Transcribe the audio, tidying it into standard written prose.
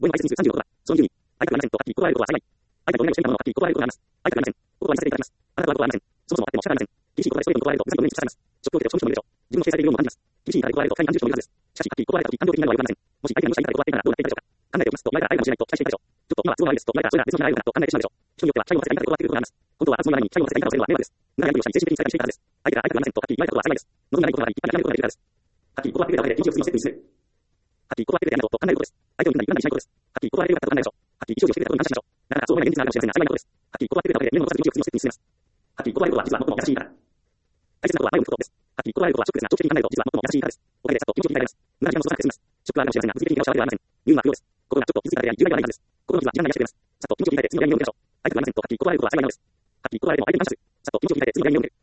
母の排出日数36は、その10に、相手がありませんと、はっきり断ることはされない。相手がどれだけしていたものをはっきり断ることがあります。相手がありません。お断りさせていただきます。あなたは断りません。そもそもあっても仕方ありません。厳しいことでストレートに断られると、皆さんの胸に突き刺されます。ショックを受けて消費者もいるでしょう。自分の否定されているようも感じます。厳しい言い方で断られると、さらに感情もいるはずです。しかし、はっきり断られたとき、感情的になるのは言われません。もし相手が無視した言い方で断っていたらどうなっていたでしょうか。考えておきますと、前から会えるかもしれないと期待していたでしょう。ちょっと今は都合が悪いですと言われたら、それなら別の日が会えるかと考えてしまうでしょう。人によっては、社員をさせた言い方で断っていることがあります。本当は争いの前に社員をさせた言い方をするのは迷惑です。無駄なやり取りをしたり、精神的にされたりしていたはずです。相手がありませんとはっきり言われたことはされないです。望みがないことがあり、一旦諦めることができるからです。はっきり断ってくれたわけで、緊急を進むステップに進む。はっきり断ってくれてありがとうと考えることです。相手を見たり言わないしないことです。はっきり断ってくれたと考えましょう。はっきり意思をしてくれたことに感謝しましょう。なかなかそう思えない現実があるかもしれませんが、幸いなことです。はっきり断ってくれたわけで、目の伸ばす動きを次のステップに進めます。はっきり断ることは実は最も優しいから。大切なことは前を向くことです。はっきり断ることはショックですが、長期的に考えると実は最も優しいからです。おかげでさっと気持ちを切り替えます。無駄な時間もそうさなくて済みます。ショックはあるかもしれませんが、物理的にケアをしたわけではありません。入院は不要です。心がちょっと傷ついただけであり、重大ではないはずです。心の傷は時間が癒してくれます。さっと気持ちを切り替えて次の病院に向けましょう。相手がありませんとはっきり断ることはされないのです。はっきり断られても相手に感謝する。さっと気持ちを切り替えて次の病院に向ける。